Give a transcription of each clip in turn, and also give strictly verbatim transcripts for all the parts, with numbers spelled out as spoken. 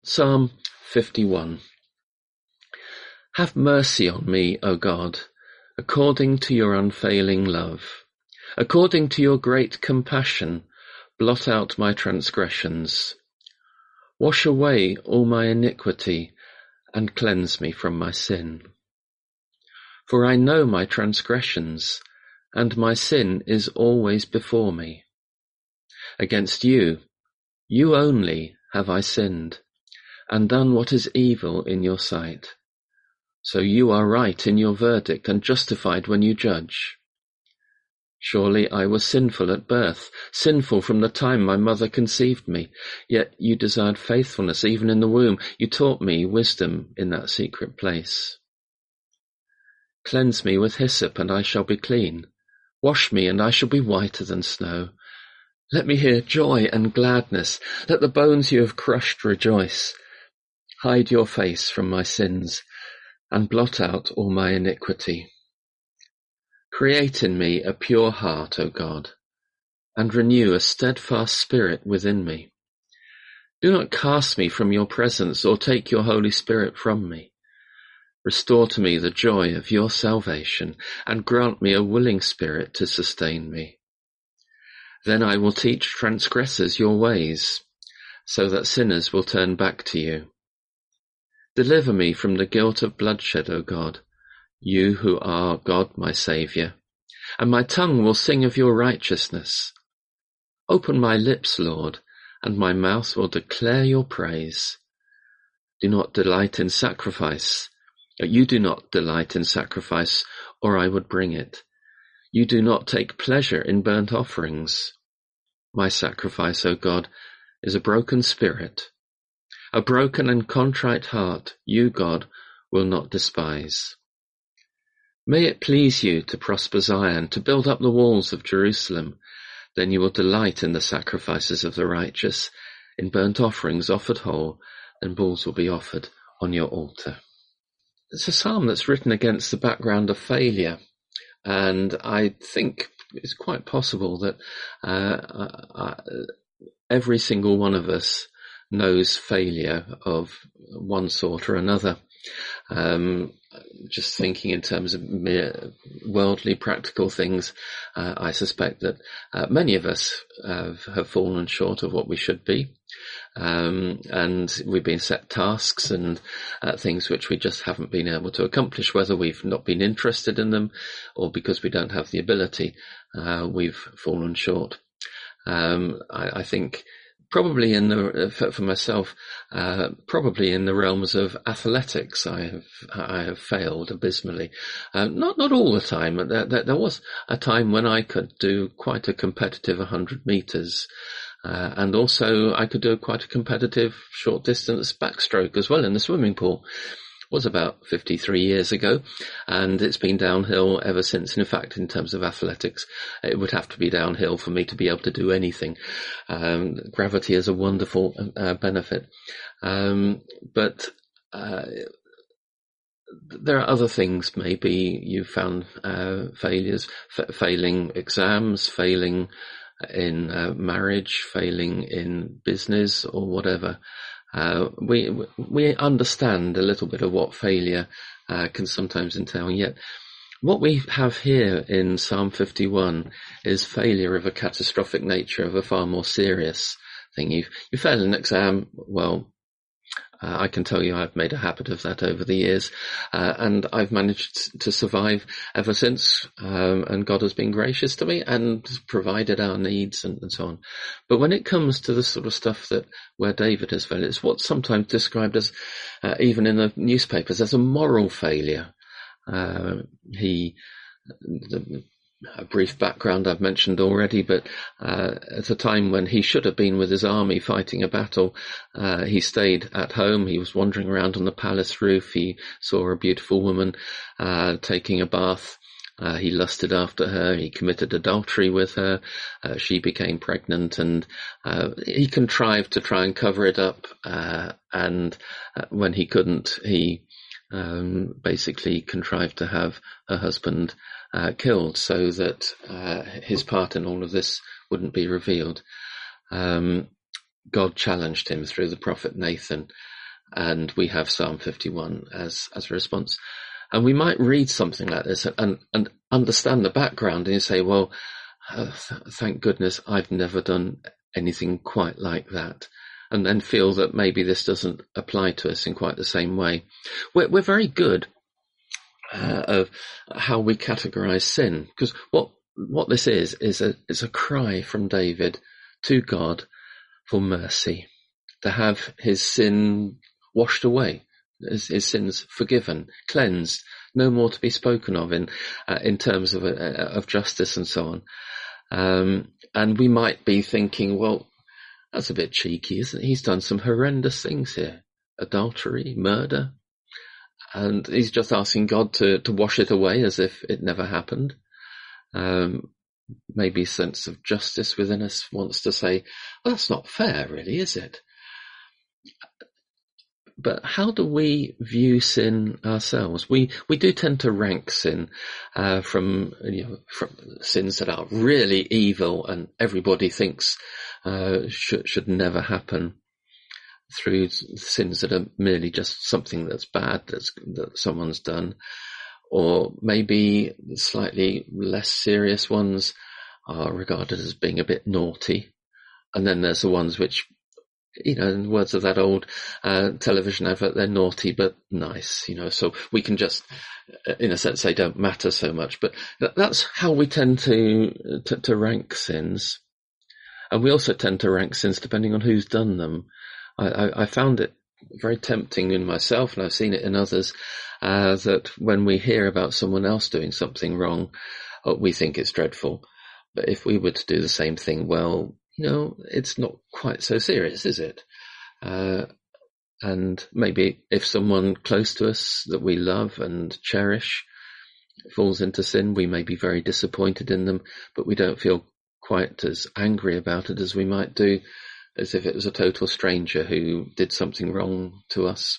Psalm fifty-one. Have mercy on me, O God, according to your unfailing love. According to your great compassion, blot out my transgressions. Wash away all my iniquity and cleanse me from my sin. For I know my transgressions, and my sin is always before me. Against you, you only, have I sinned, and done what is evil in your sight. So you are right in your verdict and justified when you judge. Surely I was sinful at birth, sinful from the time my mother conceived me. Yet you desired faithfulness even in the womb. You taught me wisdom in that secret place. Cleanse me with hyssop, and I shall be clean. Wash me, and I shall be whiter than snow. Let me hear joy and gladness. Let the bones you have crushed rejoice. Hide your face from my sins, and blot out all my iniquity. Create in me a pure heart, O God, and renew a steadfast spirit within me. Do not cast me from your presence, or take your Holy Spirit from me. Restore to me the joy of your salvation, and grant me a willing spirit to sustain me. Then I will teach transgressors your ways, so that sinners will turn back to you. Deliver me from the guilt of bloodshed, O God, you who are God my Saviour, and my tongue will sing of your righteousness. Open my lips, Lord, and my mouth will declare your praise. Do not delight in sacrifice. You do not delight in sacrifice, or I would bring it. You do not take pleasure in burnt offerings. My sacrifice, O God, is a broken spirit. A broken and contrite heart, you, God, will not despise. May it please you to prosper Zion, to build up the walls of Jerusalem. Then you will delight in the sacrifices of the righteous, in burnt offerings offered whole, and bulls will be offered on your altar. It's a psalm that's written against the background of failure, and I think it's quite possible that uh, uh, every single one of us knows failure of one sort or another. Um, just thinking in terms of mere worldly, practical things, uh, I suspect that uh, many of us have, have fallen short of what we should be. Um, and we've been set tasks and uh, things which we just haven't been able to accomplish, whether we've not been interested in them or because we don't have the ability, uh, we've fallen short. Um, I, I think Probably in the, for, for myself, uh, probably in the realms of athletics, I have, I have failed abysmally. Uh, not, not all the time. There, there, there was a time when I could do quite a competitive one hundred meters. Uh, and also I could do quite a competitive short distance backstroke as well in the swimming pool. Was about fifty-three years ago, and it's been downhill ever since. In fact, in terms of athletics, it would have to be downhill for me to be able to do anything. Um, gravity is a wonderful uh, benefit. Um, but uh, there are other things. Maybe you've found uh, failures, f- failing exams, failing in uh, marriage, failing in business or whatever. Uh, we we understand a little bit of what failure uh, can sometimes entail, and yet what we have here in Psalm fifty-one is failure of a catastrophic nature, of a far more serious thing. You you fail an exam, well, uh, I can tell you I've made a habit of that over the years, uh, and I've managed to survive ever since, um, and God has been gracious to me and provided our needs and, and so on. But when it comes to the sort of stuff that where David has failed, it's what's sometimes described as, uh, even in the newspapers, as a moral failure. Uh, he, the, a brief background I've mentioned already, but uh, at a time when he should have been with his army fighting a battle, uh, he stayed at home. He was wandering around on the palace roof. He saw a beautiful woman uh, taking a bath. Uh, he lusted after her. He committed adultery with her. Uh, she became pregnant, and uh, he contrived to try and cover it up. Uh, and uh, when he couldn't, he um, basically contrived to have her husband Uh, killed so that uh, his part in all of this wouldn't be revealed. Um, God challenged him through the prophet Nathan and we have Psalm fifty-one as, as a response. And we might read something like this and, and understand the background, and you say, well, uh, th- thank goodness I've never done anything quite like that. And then feel that maybe this doesn't apply to us in quite the same way. We're, we're very good uh, of how we categorize sin, because what what this is is a is a cry from David to God for mercy, to have his sin washed away, his, his sins forgiven, cleansed, no more to be spoken of in uh, in terms of uh, of justice and so on. Um, and we might be thinking, well, that's a bit cheeky, isn't it? He's done some horrendous things here. Adultery, murder. And he's just asking God to, to wash it away as if it never happened. Um, maybe a sense of justice within us wants to say, well, that's not fair, really, is it? But how do we view sin ourselves? We we do tend to rank sin uh, from you know from sins that are really evil and everybody thinks uh, should should never happen, through sins that are merely just something that's bad that's that someone's done, or maybe slightly less serious ones are regarded as being a bit naughty, and then there's the ones which, you know, in the words of that old uh, television advert, they're naughty but nice, you know, so we can just, in a sense, they don't matter so much. But that's how we tend to, to, to rank sins. And we also tend to rank sins depending on who's done them. I, I, I found it very tempting in myself, and I've seen it in others, uh, that when we hear about someone else doing something wrong, we think it's dreadful. But if we were to do the same thing, well, you know, it's not quite so serious, is it? Uh, and maybe if someone close to us that we love and cherish falls into sin, we may be very disappointed in them, but we don't feel quite as angry about it as we might do as if it was a total stranger who did something wrong to us.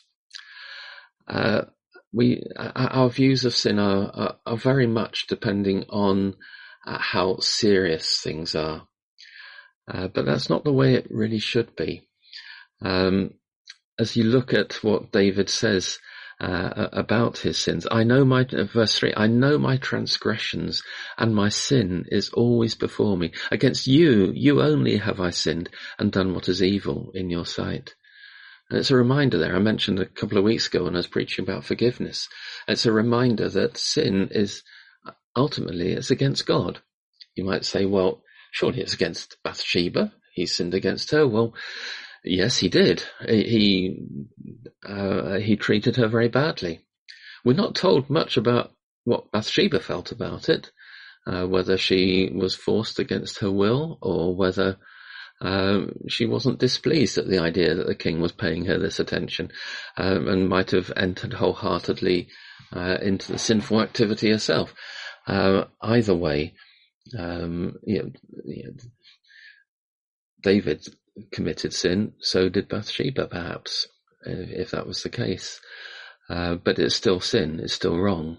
Uh, we, our views of sin are, are, are very much depending on uh, how serious things are. Uh, but that's not the way it really should be. Um, as you look at what David says uh, about his sins, I know my, uh, verse three, I know my transgressions, and my sin is always before me. Against you, you only have I sinned and done what is evil in your sight. And it's a reminder there. I mentioned a couple of weeks ago when I was preaching about forgiveness. It's a reminder that sin is ultimately, it's against God. You might say, well, surely it's against Bathsheba. He sinned against her. Well, yes, he did. He uh, he treated her very badly. We're not told much about what Bathsheba felt about it, uh, whether she was forced against her will or whether um, she wasn't displeased at the idea that the king was paying her this attention, um, and might have entered wholeheartedly uh, into the sinful activity herself. Uh, either way, Um, you know, you know, David committed sin, so did Bathsheba, perhaps, if that was the case. Uh, but it's still sin, it's still wrong.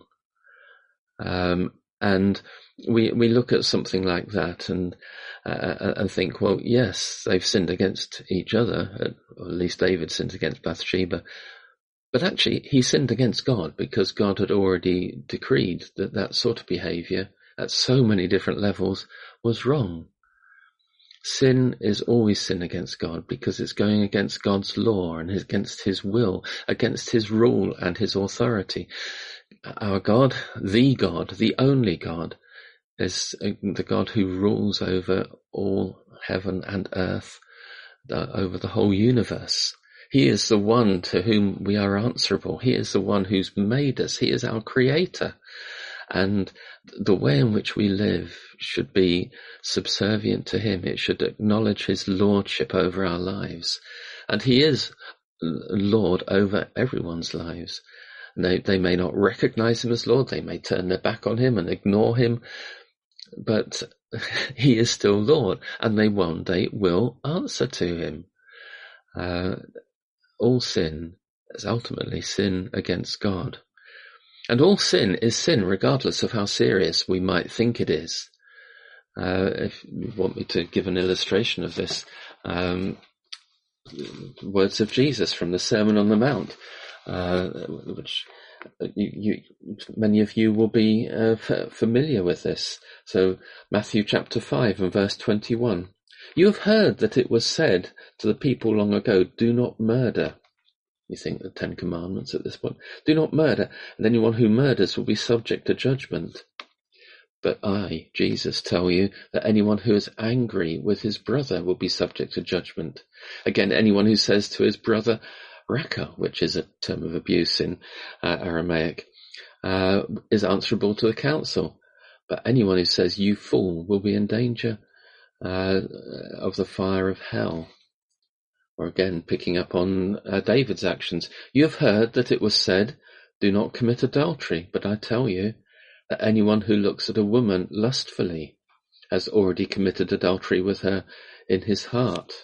Um, and we we look at something like that and uh, and think, well, yes, they've sinned against each other, or at least David sinned against Bathsheba. But actually, he sinned against God because God had already decreed that that sort of behaviour at so many different levels was wrong. Sin is always sin against God because it's going against God's law and against his will, against his rule and his authority. Our God, the God, the only God, is the God who rules over all heaven and earth, over the whole universe. He is the one to whom we are answerable. He is the one who's made us. He is our creator. And the way in which we live should be subservient to him. It should acknowledge his lordship over our lives. And he is Lord over everyone's lives. They, they may not recognize him as Lord. They may turn their back on him and ignore him. But he is still Lord. And they one day will answer to him. Uh, all sin is ultimately sin against God. And all sin is sin, regardless of how serious we might think it is. Uh, if you want me to give an illustration of this, um, words of Jesus from the Sermon on the Mount, uh, which you, you, many of you will be uh, f- familiar with this. So Matthew chapter five and verse twenty-one. You have heard that it was said to the people long ago, do not murder. You think the Ten Commandments at this point. Do not murder, and anyone who murders will be subject to judgment. But I, Jesus, tell you that anyone who is angry with his brother will be subject to judgment. Again, anyone who says to his brother, Raka, which is a term of abuse in uh, Aramaic, uh, is answerable to the council. But anyone who says, you fool, will be in danger uh, of the fire of hell. Or again, picking up on uh, David's actions. You have heard that it was said, do not commit adultery, but I tell you that anyone who looks at a woman lustfully has already committed adultery with her in his heart.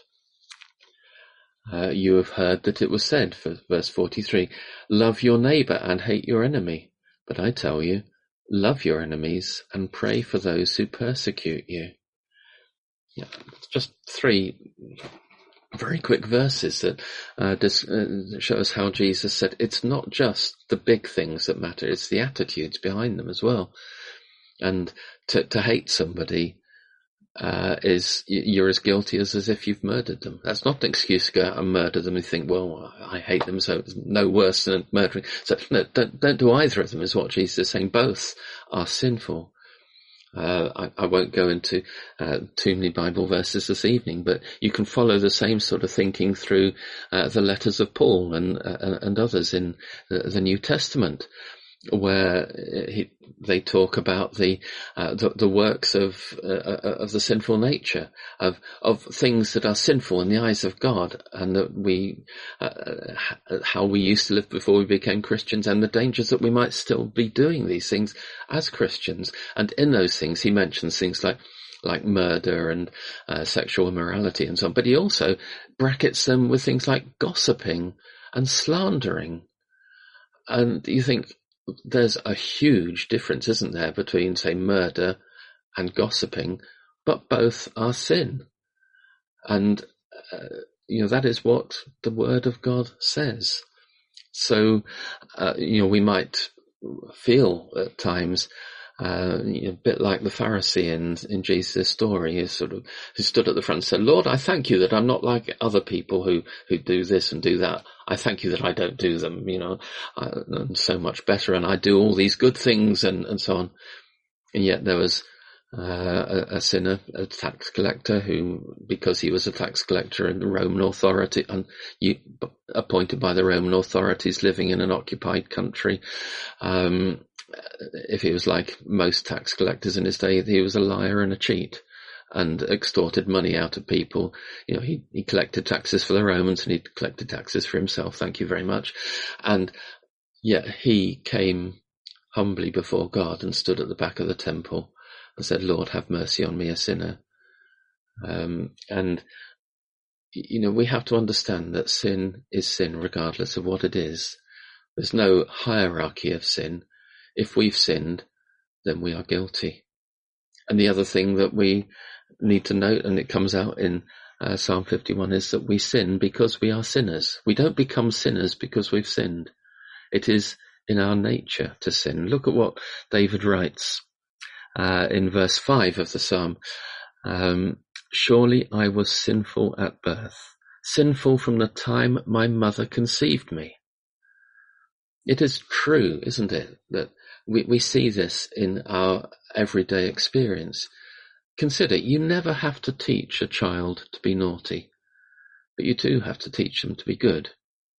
Uh, you have heard that it was said, for verse forty-three, love your neighbour and hate your enemy. But I tell you, love your enemies and pray for those who persecute you. Yeah, just three very quick verses that uh, dis- uh, show us how Jesus said it's not just the big things that matter, it's the attitudes behind them as well. And to, to hate somebody uh, is, you're as guilty as, as if you've murdered them. That's not an excuse to go out and murder them and think, well, I hate them, so it's no worse than murdering. So no, don't, don't do either of them, is what Jesus is saying. Both are sinful. Uh, I, I won't go into uh, too many Bible verses this evening, but you can follow the same sort of thinking through uh, the letters of Paul and uh, and others in the, the New Testament, where he, they talk about the, uh, the the works of uh, of the sinful nature, of of things that are sinful in the eyes of God, and that we uh, how we used to live before we became Christians, and the dangers that we might still be doing these things as Christians. And in those things, he mentions things like like murder and uh, sexual immorality and so on. But he also brackets them with things like gossiping and slandering. And you think, there's a huge difference, isn't there, between, say, murder and gossiping, but both are sin. And, uh, you know, that is what the Word of God says. So, uh, you know, we might feel at times uh, you know, a bit like the Pharisee in, in Jesus' story, who sort of who stood at the front and said, Lord, I thank you that I'm not like other people who, who do this and do that. I thank you that I don't do them, you know, I, I'm so much better, and I do all these good things and, and so on. And yet there was uh, a, a sinner, a tax collector, who, because he was a tax collector in the Roman authority, and you, appointed by the Roman authorities, living in an occupied country, um, if he was like most tax collectors in his day, he was a liar and a cheat and extorted money out of people. You know, he, he collected taxes for the Romans and he collected taxes for himself. Thank you very much. And yet he came humbly before God and stood at the back of the temple and said, Lord, have mercy on me, a sinner. Um, and, you know, we have to understand that sin is sin regardless of what it is. There's no hierarchy of sin. If we've sinned, then we are guilty. And the other thing that we need to note, and it comes out in uh, Psalm fifty-one, is that we sin because we are sinners. We don't become sinners because we've sinned. It is in our nature to sin. Look at what David writes uh, in verse five of the Psalm. Um, Surely I was sinful at birth, sinful from the time my mother conceived me. It is true, isn't it, that we, we see this in our everyday experience. Consider, you never have to teach a child to be naughty, but you do have to teach them to be good.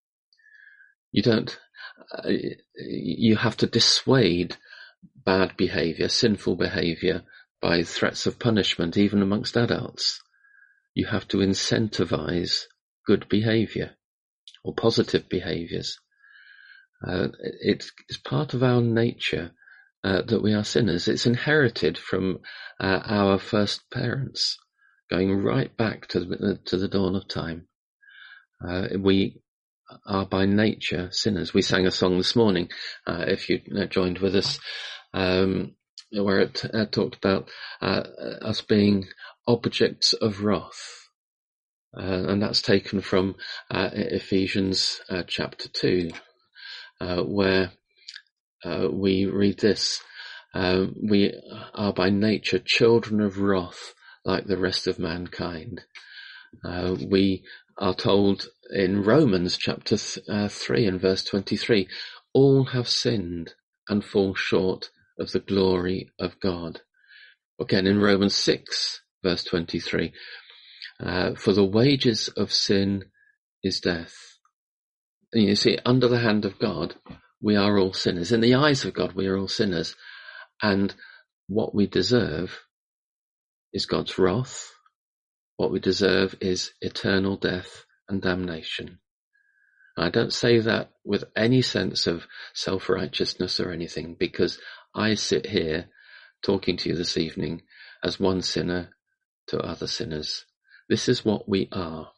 You don't, uh, you have to dissuade bad behavior, sinful behavior, by threats of punishment, even amongst adults. You have to incentivize good behavior or positive behaviors. Uh, it's, it's part of our nature uh, that we are sinners. It's inherited from uh, our first parents, going right back to the, to the dawn of time. Uh, we are by nature sinners. We sang a song this morning, uh, if you uh, joined with us, um, where it uh, talked about uh, us being objects of wrath. Uh, and that's taken from uh, Ephesians uh, chapter two, uh, where uh, we read this. Um, we are by nature children of wrath like the rest of mankind. Uh, we are told in Romans chapter th- uh, three and verse twenty-three, all have sinned and fall short of the glory of God. Again in Romans six verse twenty-three, uh, for the wages of sin is death. And you see, under the hand of God, we are all sinners. In the eyes of God, we are all sinners. And what we deserve is God's wrath. What we deserve is eternal death and damnation. I don't say that with any sense of self-righteousness or anything, because I sit here talking to you this evening as one sinner to other sinners. This is what we are.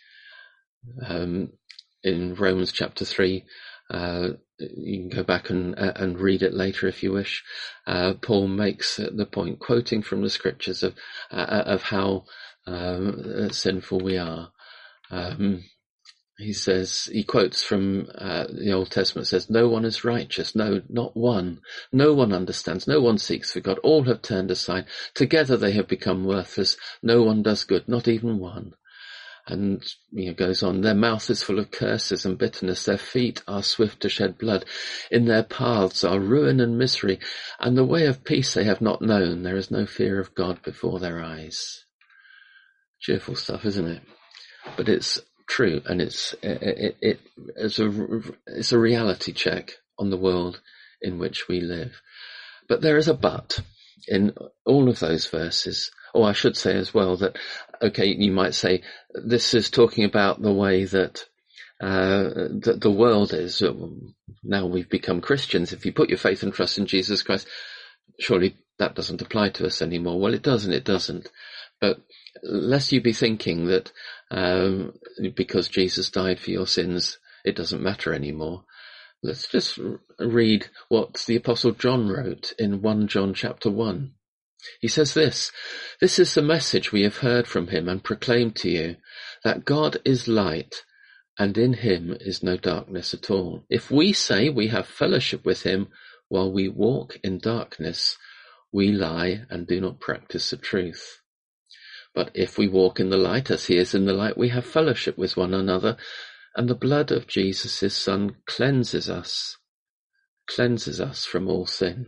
Um, in Romans chapter three, uh, you can go back and, uh, and read it later if you wish. Uh, Paul makes the point, quoting from the scriptures, of uh, of how um, sinful we are. Um, he says, he quotes from uh, the Old Testament, says, no one is righteous, no, not one. No one understands, no one seeks for God. All have turned aside. Together they have become worthless. No one does good, not even one. And you know, goes on, their mouth is full of curses and bitterness. Their feet are swift to shed blood. In their paths are ruin and misery. And the way of peace they have not known. There is no fear of God before their eyes. Cheerful stuff, isn't it? But it's true, and it's it, it, it it's a it's a reality check on the world in which we live. But there is a but in all of those verses. Oh, I should say as well that, okay, you might say this is talking about the way that uh, that the world is. Now we've become Christians. If you put your faith and trust in Jesus Christ, surely that doesn't apply to us anymore. Well, it doesn't. It doesn't. But lest you be thinking that um, because Jesus died for your sins, it doesn't matter anymore. Let's just read what the Apostle John wrote in First John chapter one. He says this, this is the message we have heard from him and proclaimed to you, that God is light, and in him is no darkness at all. If we say we have fellowship with him while we walk in darkness, we lie and do not practice the truth. But if we walk in the light as he is in the light, we have fellowship with one another, and the blood of Jesus, his Son, cleanses us, cleanses us from all sin.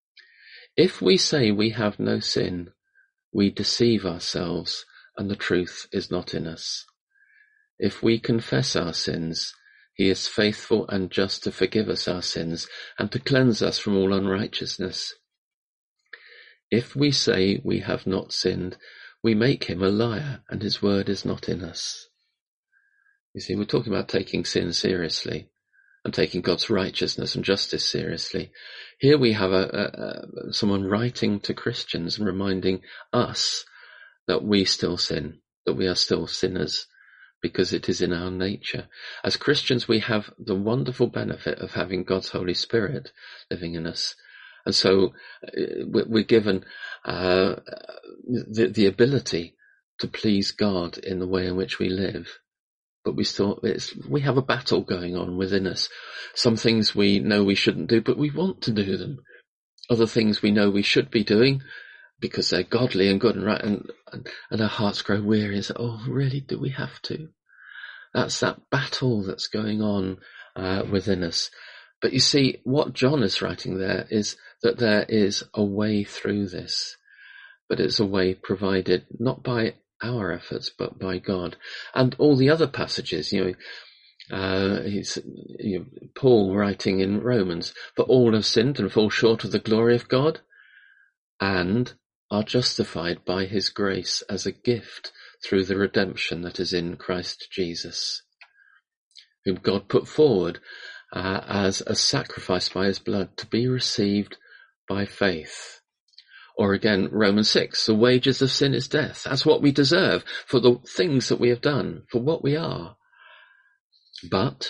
If we say we have no sin, we deceive ourselves, and the truth is not in us. If we confess our sins, he is faithful and just to forgive us our sins and to cleanse us from all unrighteousness. If we say we have not sinned, we make him a liar, and his word is not in us. You see, we're talking about taking sin seriously and taking God's righteousness and justice seriously. Here we have a, a, a, someone writing to Christians and reminding us that we still sin, that we are still sinners, because it is in our nature. As Christians, we have the wonderful benefit of having God's Holy Spirit living in us. And so we're given uh, the, the ability to please God in the way in which we live. But we still, it's, we have a battle going on within us. Some things we know we shouldn't do, but we want to do them. Other things we know we should be doing because they're godly and good and right, and, and, and our hearts grow weary and say, oh, really, do we have to? That's that battle that's going on uh, within us. But you see, what John is writing there is that there is a way through this, but it's a way provided not by our efforts, but by God. And all the other passages, you know, uh, he's, you know, Paul writing in Romans, for all have sinned and fall short of the glory of God, and are justified by his grace as a gift through the redemption that is in Christ Jesus, whom God put forward uh, as a sacrifice by his blood to be received by faith. Or again, Romans six, the wages of sin is death. That's what we deserve for the things that we have done, for what we are. But,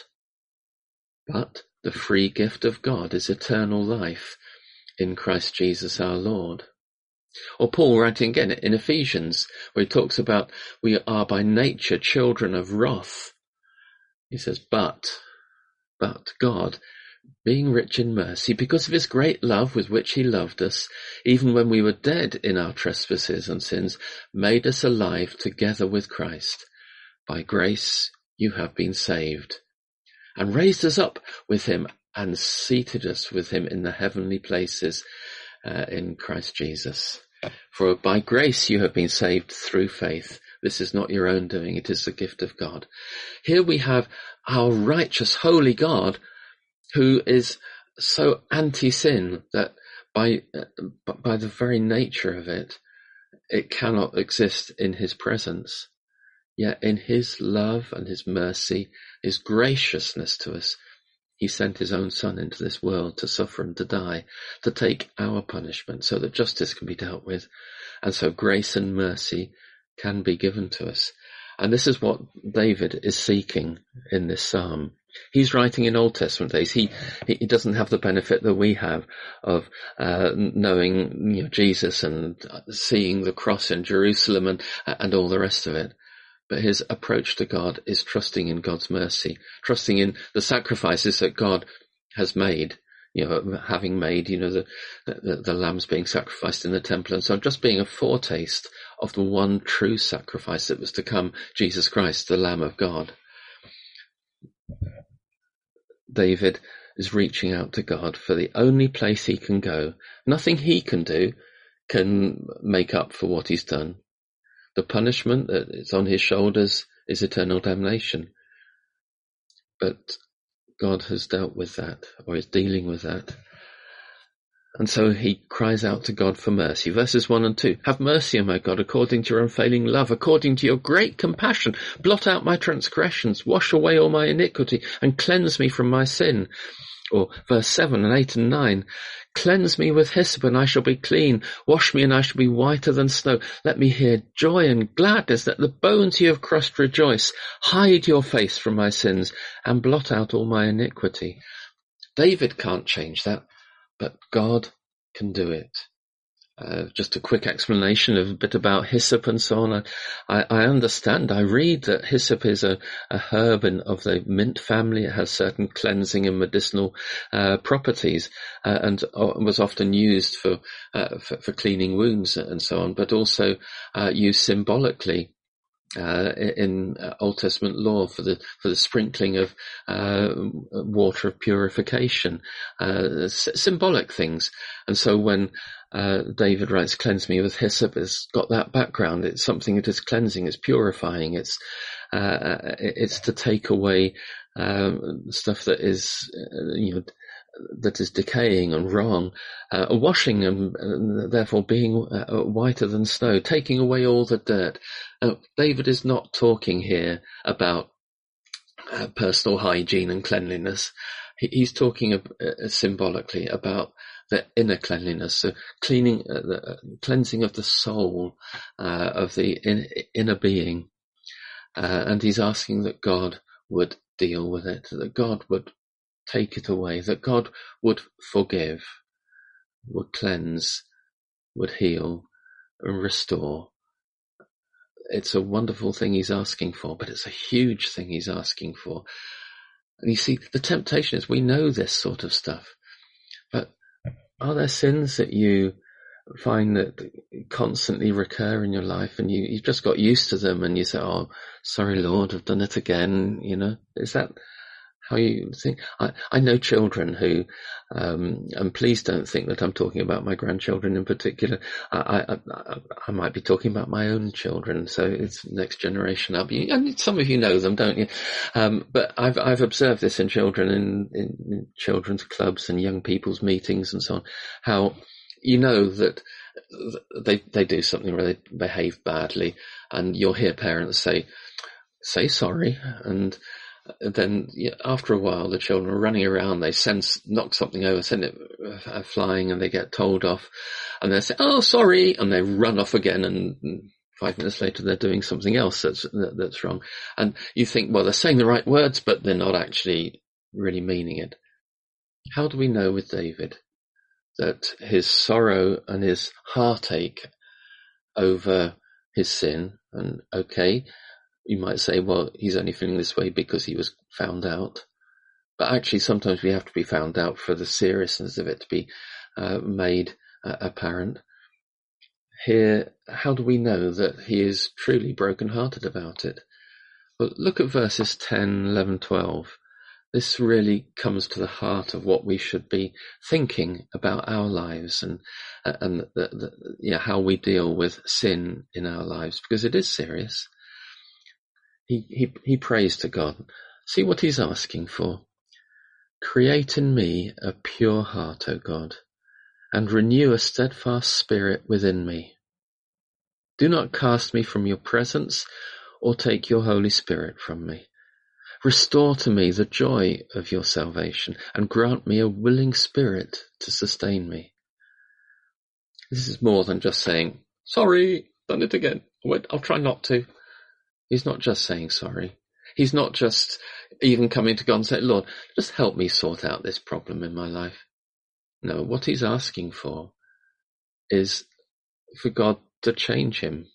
but the free gift of God is eternal life in Christ Jesus our Lord. Or Paul writing again in Ephesians, where he talks about we are by nature children of wrath. He says, but, but God, being rich in mercy, because of his great love with which he loved us, even when we were dead in our trespasses and sins, made us alive together with Christ. By grace you have been saved, and raised us up with him and seated us with him in the heavenly places uh, in Christ Jesus. For by grace you have been saved through faith. This is not your own doing, it is the gift of God. Here we have our righteous, holy God, who is so anti-sin that by uh, by the very nature of it, it cannot exist in his presence. Yet in his love and his mercy, his graciousness to us, he sent his own son into this world to suffer and to die, to take our punishment so that justice can be dealt with, and so grace and mercy can be given to us. And this is what David is seeking in this psalm. He's writing in Old Testament days. He he doesn't have the benefit that we have of uh, knowing, you know, Jesus and seeing the cross in Jerusalem and and all the rest of it. But his approach to God is trusting in God's mercy, trusting in the sacrifices that God has made, you know, having made, you know, the, the, the lambs being sacrificed in the temple. And so just being a foretaste of the one true sacrifice that was to come, Jesus Christ, the Lamb of God. David is reaching out to God for the only place he can go. Nothing he can do can make up for what he's done. The punishment that is on his shoulders is eternal damnation. But God has dealt with that, or is dealing with that. And so he cries out to God for mercy. Verses one and two. Have mercy, O my God, according to your unfailing love, according to your great compassion. Blot out my transgressions, wash away all my iniquity, and cleanse me from my sin. Or verse seven and eight and nine. Cleanse me with hyssop, and I shall be clean. Wash me, and I shall be whiter than snow. Let me hear joy and gladness, that the bones you have crushed rejoice. Hide your face from my sins, and blot out all my iniquity. David can't change that, but God can do it. Uh, just a quick explanation of a bit about hyssop and so on. I, I understand, I read that hyssop is a, a herb in, of the mint family. It has certain cleansing and medicinal uh, properties uh, and uh, was often used for, uh, for for cleaning wounds and so on, but also uh, used symbolically Uh, in uh, Old Testament law for the for the sprinkling of uh, water of purification, uh, s- symbolic things. And so when uh, David writes, "Cleanse me with hyssop," it's got that background. It's something that is cleansing, it's purifying, it's uh, it's to take away um, stuff that is uh, you know. that is decaying and wrong, uh, washing and uh, therefore being uh, whiter than snow, taking away all the dirt. Uh, David is not talking here about uh, personal hygiene and cleanliness. He, he's talking uh, symbolically about the inner cleanliness, so cleaning, uh, the uh, cleansing of the soul, uh, of the in, inner being. Uh, and he's asking that God would deal with it, that God would take it away, that God would forgive, would cleanse, would heal and restore. It's a wonderful thing he's asking for, but it's a huge thing he's asking for. And you see, the temptation is we know this sort of stuff, but are there sins that you find that constantly recur in your life and you, you've just got used to them and you say, oh, sorry, Lord, I've done it again, you know? Is that how you think? I, I know children who, um, and please don't think that I'm talking about my grandchildren in particular. I, I, I, I might be talking about my own children, so it's next generation up. You, and some of you know them, don't you? Um, but I've I've observed this in children, in, in children's clubs and young people's meetings and so on. How you know that they they do something where they behave badly, and you'll hear parents say, "Say sorry," and then after a while the children are running around, they send knock something over, send it uh, flying, and they get told off, and they say, oh sorry, and they run off again, and five minutes later they're doing something else that's that's wrong. And you think, well, they're saying the right words, but they're not actually really meaning it. How do we know with David that his sorrow and his heartache over his sin, and okay, you might say, well, he's only feeling this way because he was found out. But actually, sometimes we have to be found out for the seriousness of it to be uh, made uh, apparent. Here, how do we know that he is truly broken-hearted about it? Well, look at verses ten, eleven, twelve. This really comes to the heart of what we should be thinking about our lives and and the, the, you know, how we deal with sin in our lives, because it is serious. He, he, he prays to God. See what he's asking for. Create in me a pure heart, O God, and renew a steadfast spirit within me. Do not cast me from your presence or take your Holy Spirit from me. Restore to me the joy of your salvation and grant me a willing spirit to sustain me. This is more than just saying, sorry, done it again. I'll try not to. He's not just saying sorry. He's not just even coming to God and saying, Lord, just help me sort out this problem in my life. No, what he's asking for is for God to change him.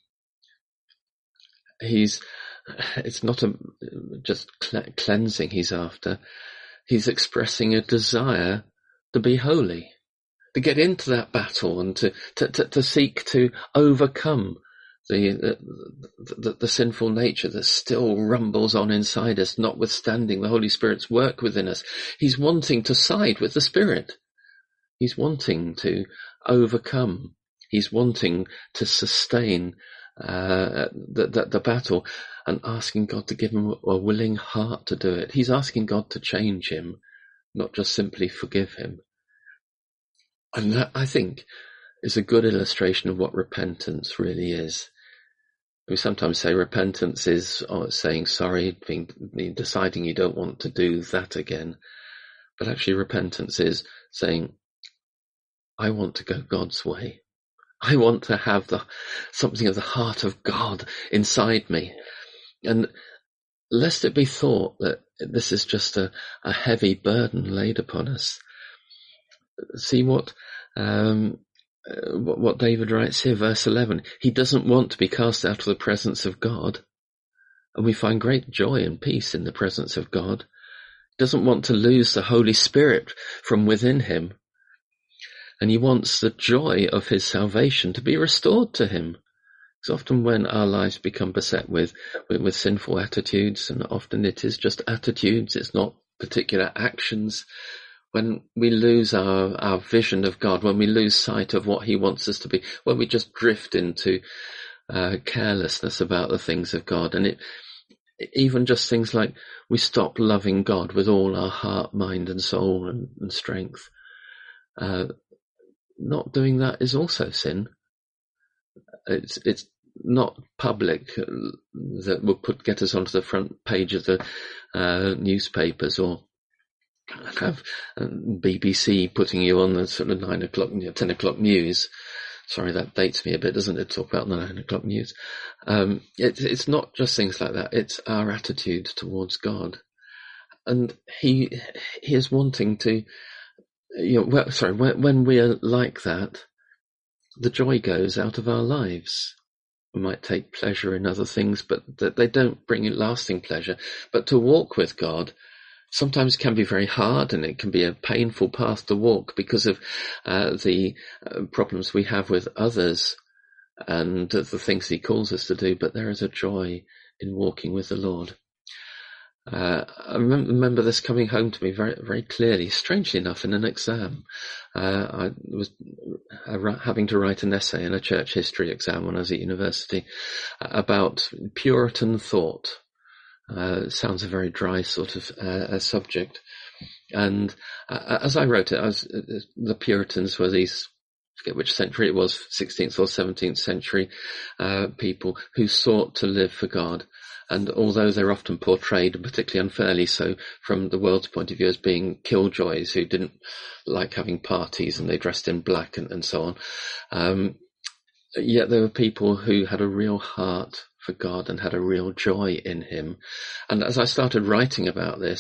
He's, it's not a, just cleansing he's after. He's expressing a desire to be holy, to get into that battle and to, to, to, to seek to overcome The, the, the, the sinful nature that still rumbles on inside us, notwithstanding the Holy Spirit's work within us. He's wanting to side with the Spirit. He's wanting to overcome. He's wanting to sustain uh, the, the, the battle and asking God to give him a willing heart to do it. He's asking God to change him, not just simply forgive him. And that, I think, is a good illustration of what repentance really is. We sometimes say repentance is saying sorry, being, deciding you don't want to do that again. But actually repentance is saying, I want to go God's way. I want to have the something of the heart of God inside me. And lest it be thought that this is just a, a heavy burden laid upon us. See what... Um, Uh, what, what David writes here, verse eleven. He doesn't want to be cast out of the presence of God. And we find great joy and peace in the presence of God. He doesn't want to lose the Holy Spirit from within him. And he wants the joy of his salvation to be restored to him. Because often when our lives become beset with, with, with sinful attitudes, and often it is just attitudes, it's not particular actions, when we lose our, our vision of God, when we lose sight of what he wants us to be, when we just drift into uh, carelessness about the things of God, and it even just things like we stop loving God with all our heart, mind and soul and, and strength. Uh, not doing that is also sin. It's it's not public that will put get us onto the front page of the uh, newspapers, or have B B C putting you on the sort of nine o'clock, you know, ten o'clock news. Sorry, that dates me a bit, doesn't it? Talk about the nine o'clock news. Um, it, it's not just things like that. It's our attitude towards God, and He He is wanting to. You know, well, sorry, when, when we are like that, the joy goes out of our lives. We might take pleasure in other things, but that they don't bring lasting pleasure. But to walk with God sometimes can be very hard, and it can be a painful path to walk because of uh, the uh, problems we have with others and uh, the things he calls us to do. But there is a joy in walking with the Lord. Uh, I remember this coming home to me very, very clearly, strangely enough, in an exam. Uh, I was uh, having to write an essay in a church history exam when I was at university uh, about Puritan thought. Uh, it sounds a very dry sort of uh, a subject. And uh, as I wrote it, I was, uh, the Puritans were these, I forget which century it was, sixteenth or seventeenth century uh, people who sought to live for God. And although they're often portrayed, particularly unfairly so, from the world's point of view as being killjoys who didn't like having parties and they dressed in black and, and so on, um, yet there were people who had a real heart for God and had a real joy in him. And as I started writing about this,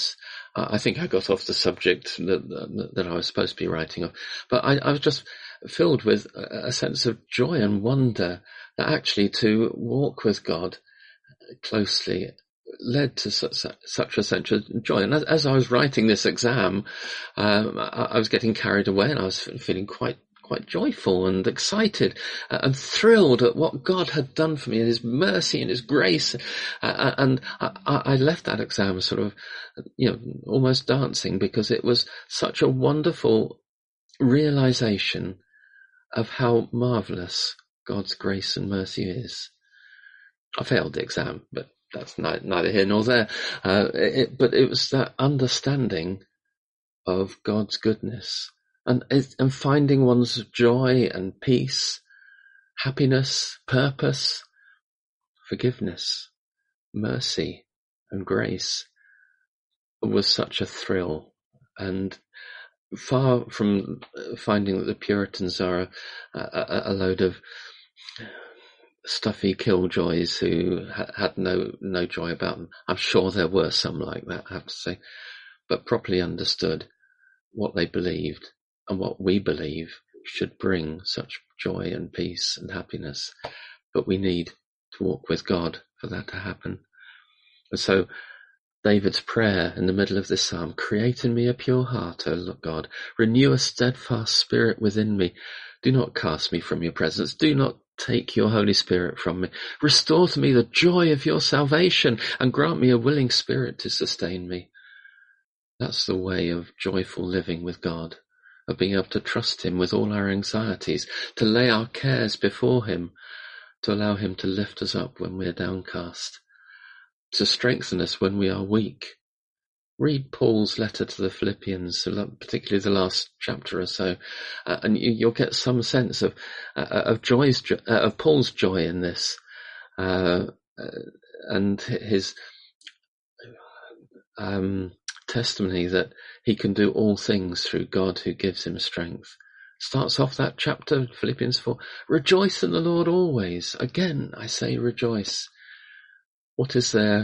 I think I got off the subject that, that, that I was supposed to be writing on, but I, I was just filled with a sense of joy and wonder that actually to walk with God closely led to such, such a sense of joy. And as, as I was writing this exam, um, I, I was getting carried away, and I was feeling quite quite joyful and excited uh, and thrilled at what God had done for me and his mercy and his grace. Uh, and I, I left that exam sort of, you know, almost dancing, because it was such a wonderful realization of how marvelous God's grace and mercy is. I failed the exam, but that's neither here nor there. Uh, it, but it was that understanding of God's goodness, and and finding one's joy and peace, happiness, purpose, forgiveness, mercy, and grace was such a thrill. And far from finding that the Puritans are a, a, a load of stuffy killjoys who ha- had no no joy about them. I'm sure there were some like that, I have to say, but properly understood what they believed and what we believe should bring such joy and peace and happiness. But we need to walk with God for that to happen. And so David's prayer in the middle of this psalm: create in me a pure heart, O God, renew a steadfast spirit within me. Do not cast me from your presence. Do not take your Holy Spirit from me. Restore to me the joy of your salvation, and grant me a willing spirit to sustain me. That's the way of joyful living with God, of being able to trust him with all our anxieties, to lay our cares before him, to allow him to lift us up when we're downcast, to strengthen us when we are weak. Read Paul's letter to the Philippians, particularly the last chapter or so, uh, and you, you'll get some sense of uh, of joy's uh, of Paul's joy in this, uh, and his um, testimony that he can do all things through God who gives him strength. Starts off that chapter, Philippians four, rejoice in the Lord always. Again, I say rejoice. What is there?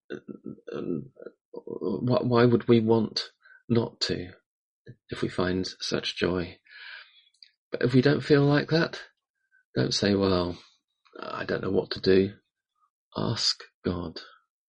Why would we want not to if we find such joy? But if we don't feel like that, don't say, well, I don't know what to do. Ask God.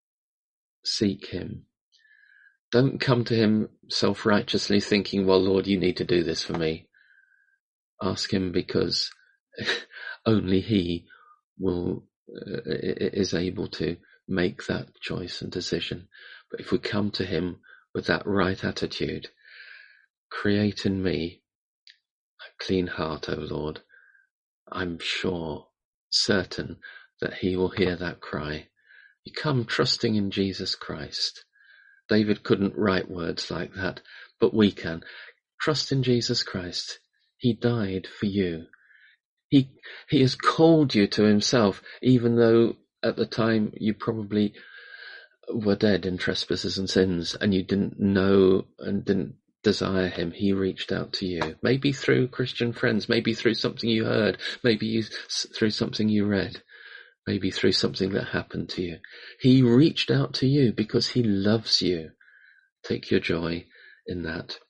Seek him. Don't come to him self-righteously thinking, well, Lord, you need to do this for me. Ask him because only he will uh, is able to make that choice and decision. But if we come to him with that right attitude, create in me a clean heart, O Lord, I'm sure, certain that he will hear that cry. You come trusting in Jesus Christ. David couldn't write words like that, but we can. Trust in Jesus Christ. He died for you. He, he has called you to himself, even though at the time you probably were dead in trespasses and sins, and you didn't know and didn't desire him. He reached out to you, maybe through Christian friends, maybe through something you heard, maybe you, through something you read, maybe through something that happened to you. He reached out to you because he loves you. Take your joy in that.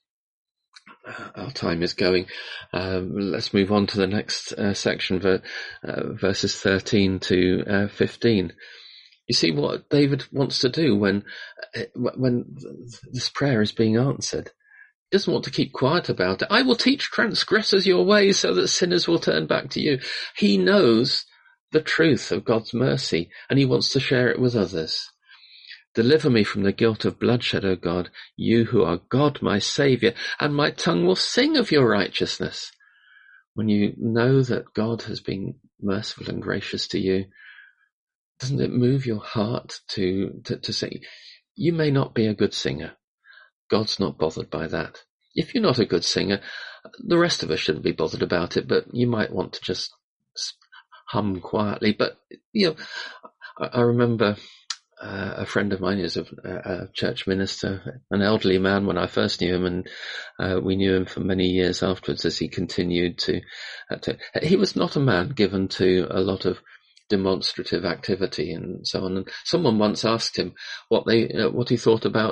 Our time is going. Um, let's move on to the next uh, section, ver- uh, verses thirteen to uh, fifteen. You see what David wants to do when uh, when this prayer is being answered. He doesn't want to keep quiet about it. I will teach transgressors your ways so that sinners will turn back to you. He knows the truth of God's mercy, and he wants to share it with others. Deliver me from the guilt of bloodshed, O God, you who are God, my Saviour, and my tongue will sing of your righteousness. When you know that God has been merciful and gracious to you, doesn't it move your heart to, to, to say, you may not be a good singer. God's not bothered by that. If you're not a good singer, the rest of us shouldn't be bothered about it, but you might want to just hum quietly. But, you know, I, I remember uh, a friend of mine is a, a church minister, an elderly man when I first knew him, and uh, we knew him for many years afterwards as he continued to, uh, to. He was not a man given to a lot of demonstrative activity and so on. And someone once asked him what they, uh, what he thought about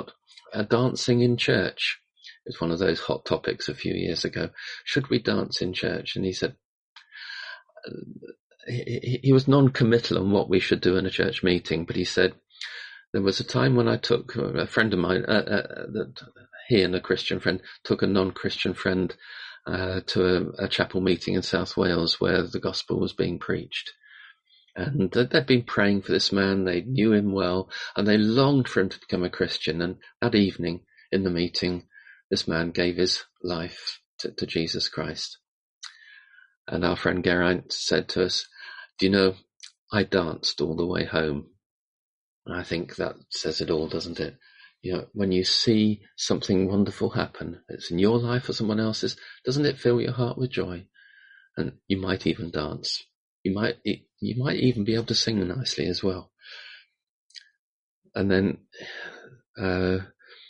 uh, dancing in church. It was one of those hot topics a few years ago. Should we dance in church? And he said, uh, he, he was non-committal on what we should do in a church meeting, but he said, there was a time when I took a friend of mine, uh, uh, that he and a Christian friend took a non-Christian friend uh, to a, a chapel meeting in South Wales where the gospel was being preached. And they'd been praying for this man, they knew him well, and they longed for him to become a Christian. And that evening in the meeting, this man gave his life to, to Jesus Christ. And our friend Geraint said to us, do you know, I danced all the way home. And I think that says it all, doesn't it? You know, when you see something wonderful happen, it's in your life or someone else's, doesn't it fill your heart with joy? And you might even dance. You might, you might even be able to sing nicely as well. And then, uh,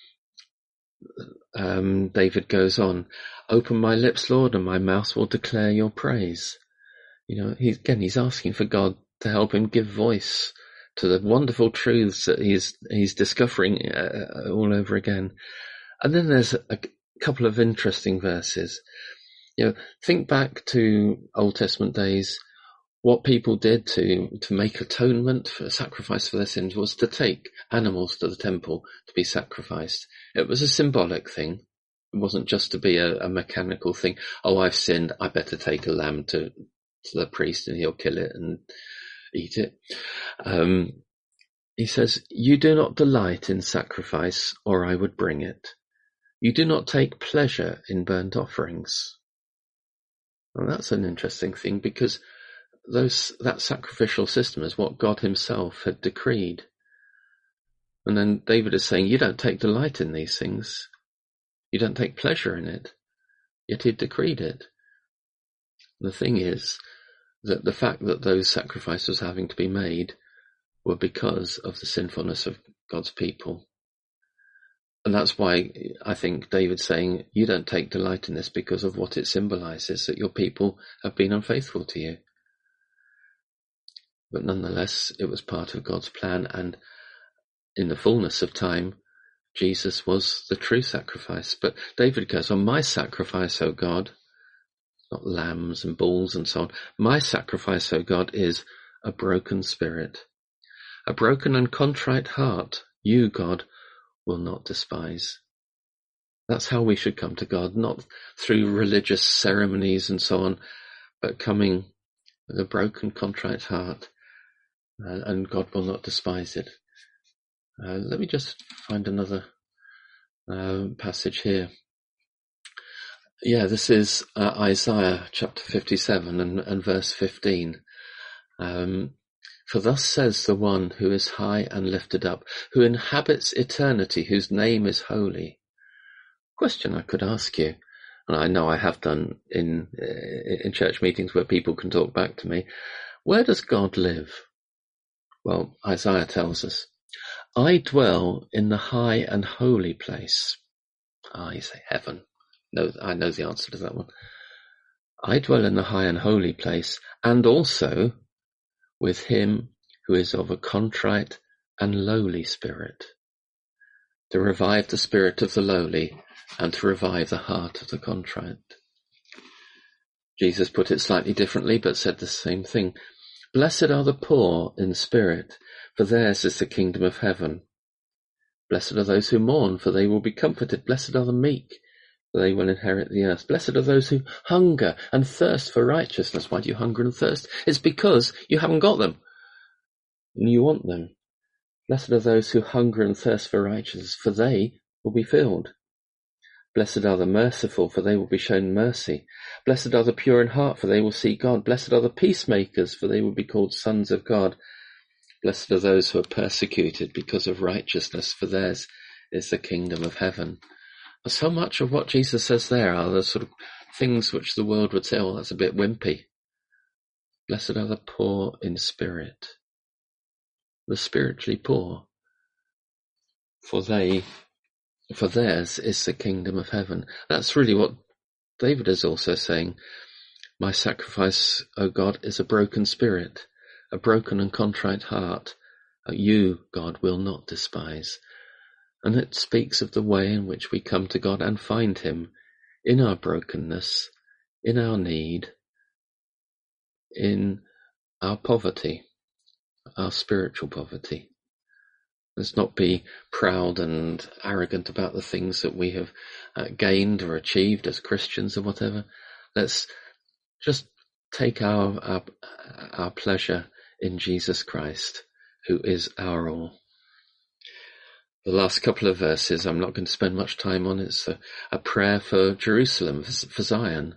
um, David goes on, open my lips, Lord, and my mouth will declare your praise. You know, he, again, he's asking for God to help him give voice to the wonderful truths that he's, he's discovering uh, all over again. And then there's a couple of interesting verses. You know, think back to Old Testament days. What people did to, to make atonement for a sacrifice for their sins was to take animals to the temple to be sacrificed. It was a symbolic thing. It wasn't just to be a, a mechanical thing. Oh, I've sinned, I better take a lamb to, to the priest and he'll kill it and eat it. Um, he says, you do not delight in sacrifice, or I would bring it. You do not take pleasure in burnt offerings. Well, that's an interesting thing, because those that sacrificial system is what God himself had decreed. And then David is saying, you don't take delight in these things. You don't take pleasure in it. Yet he decreed it. The thing is that the fact that those sacrifices having to be made were because of the sinfulness of God's people. And that's why I think David's saying, you don't take delight in this because of what it symbolizes, that your people have been unfaithful to you. But nonetheless, it was part of God's plan, and in the fullness of time, Jesus was the true sacrifice. But David goes on, my sacrifice, O God, not lambs and bulls and so on, my sacrifice, O God, is a broken spirit. A broken and contrite heart, you, God, will not despise. That's how we should come to God, not through religious ceremonies and so on, but coming with a broken, contrite heart. Uh, and God will not despise it. Uh, let me just find another uh, passage here. Yeah, this is uh, Isaiah chapter fifty-seven and, and verse fifteen. Um, For thus says the one who is high and lifted up, who inhabits eternity, whose name is holy. Question I could ask you, and I know I have done in in church meetings where people can talk back to me. Where does God live? Well, Isaiah tells us, I dwell in the high and holy place. Ah, you say heaven. No, I know the answer to that one. I dwell in the high and holy place, and also with him who is of a contrite and lowly spirit, to revive the spirit of the lowly and to revive the heart of the contrite. Jesus put it slightly differently, but said the same thing. Blessed are the poor in spirit, for theirs is the kingdom of heaven. Blessed are those who mourn, for they will be comforted. Blessed are the meek, for they will inherit the earth. Blessed are those who hunger and thirst for righteousness. Why do you hunger and thirst? It's because you haven't got them, and you want them. Blessed are those who hunger and thirst for righteousness, for they will be filled. Blessed are the merciful, for they will be shown mercy. Blessed are the pure in heart, for they will see God. Blessed are the peacemakers, for they will be called sons of God. Blessed are those who are persecuted because of righteousness, for theirs is the kingdom of heaven. So much of what Jesus says there are the sort of things which the world would say, oh, that's a bit wimpy. Blessed are the poor in spirit, the spiritually poor, for they For theirs is the kingdom of heaven. That's really what David is also saying. My sacrifice, O God, is a broken spirit, a broken and contrite heart. You, God, will not despise. And it speaks of the way in which we come to God and find him in our brokenness, in our need, in our poverty, our spiritual poverty. Let's not be proud and arrogant about the things that we have uh, gained or achieved as Christians or whatever. Let's just take our, our, our pleasure in Jesus Christ, who is our all. The last couple of verses I'm not going to spend much time on. It's a, a prayer for Jerusalem, for, for Zion,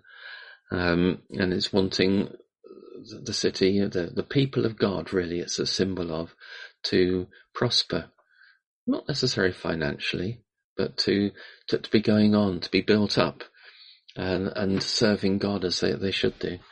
um, and it's wanting the city, the, the people of God, really, it's a symbol of, to prosper, not necessarily financially, but to, to, to be going on, to be built up, and, and serving God as they, they should do.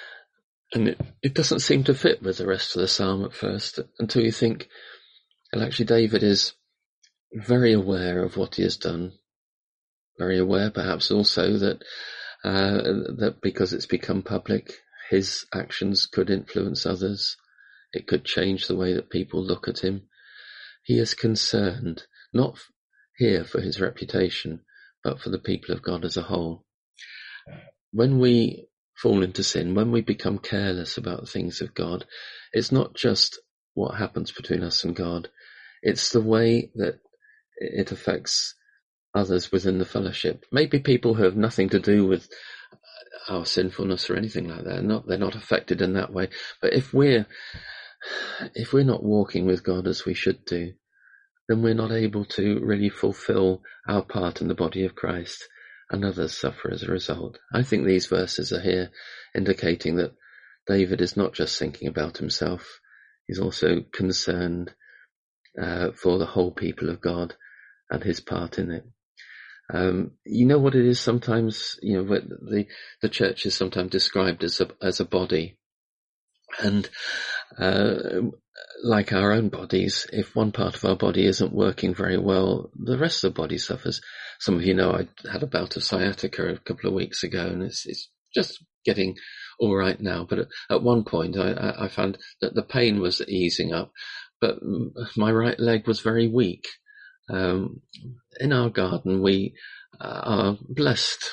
And it, it doesn't seem to fit with the rest of the psalm at first, until you think, well, actually David is very aware of what he has done, very aware perhaps also that uh, that because it's become public, his actions could influence others. It could change the way that people look at him. He is concerned, not here for his reputation, but for the people of God as a whole. When we fall into sin, when we become careless about the things of God, it's not just what happens between us and God, it's the way that it affects others within the fellowship. Maybe people who have nothing to do with our sinfulness or anything like that. Not, they're not affected in that way. But if we're, if we're not walking with God as we should do, then we're not able to really fulfill our part in the body of Christ, and others suffer as a result. I think these verses are here indicating that David is not just thinking about himself. He's also concerned uh, for the whole people of God and his part in it. Um, you know what it is sometimes, you know, the, the church is sometimes described as a, as a body. And, uh, like our own bodies, if one part of our body isn't working very well, the rest of the body suffers. Some of you know I had a bout of sciatica a couple of weeks ago, and it's, it's just getting all right now. But at, at one point I, I found that the pain was easing up, but my right leg was very weak. Um, in our garden, we uh, are blessed,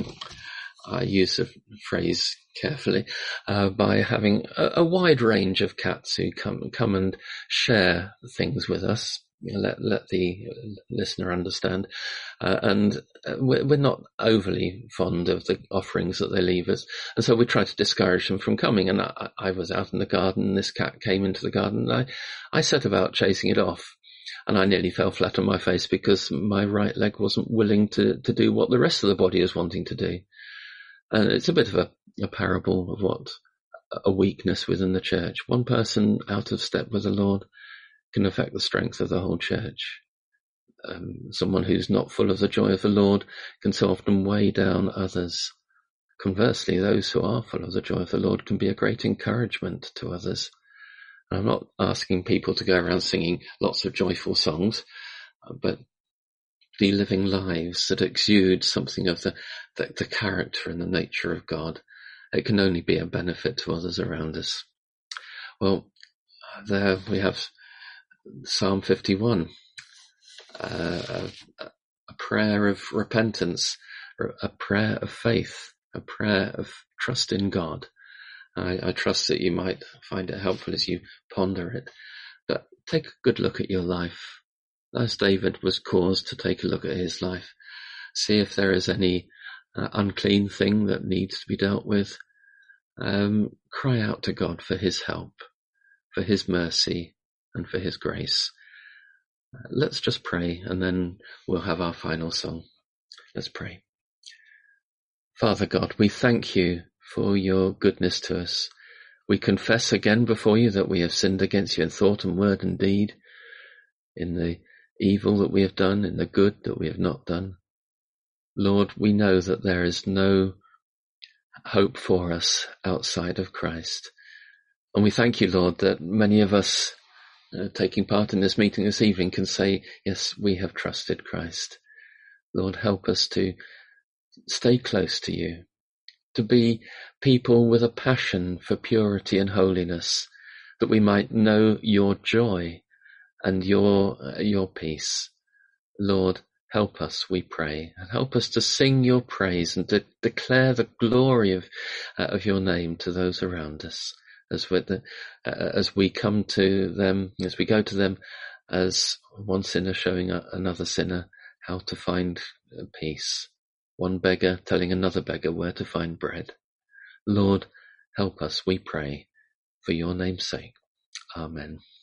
I use the phrase carefully, uh, by having a, a wide range of cats who come, come and share things with us. Let, let the listener understand. Uh, and we're, we're not overly fond of the offerings that they leave us. And so we try to discourage them from coming. And I, I was out in the garden, and this cat came into the garden, and I, I set about chasing it off. And I nearly fell flat on my face because my right leg wasn't willing to, to do what the rest of the body is wanting to do. And it's a bit of a, a parable of what a weakness within the church. One person out of step with the Lord can affect the strength of the whole church. Um, someone who's not full of the joy of the Lord can so often weigh down others. Conversely, those who are full of the joy of the Lord can be a great encouragement to others. I'm not asking people to go around singing lots of joyful songs, but be living lives that exude something of the, the, the character and the nature of God. It can only be a benefit to others around us. Well, there we have Psalm fifty-one, uh, a, a prayer of repentance, a prayer of faith, a prayer of trust in God. I, I trust that you might find it helpful as you ponder it. But take a good look at your life. As David was caused to take a look at his life. See if there is any uh, unclean thing that needs to be dealt with. Um, cry out to God for his help, for his mercy, and for his grace. Uh, let's just pray, and then we'll have our final song. Let's pray. Father God, we thank you for your goodness to us. We confess again before you that we have sinned against you in thought and word and deed, in the evil that we have done, in the good that we have not done. Lord, we know that there is no hope for us outside of Christ. And we thank you, Lord, that many of us uh, taking part in this meeting this evening can say, yes, we have trusted Christ. Lord, help us to stay close to you, to be people with a passion for purity and holiness, that we might know your joy and your uh, your peace. Lord, help us, we pray, and help us to sing your praise and to declare the glory of uh, of your name to those around us, as we the, uh, as we come to them, as we go to them, as one sinner showing another sinner how to find peace, one beggar telling another beggar where to find bread. Lord, help us, we pray, for your name's sake. Amen.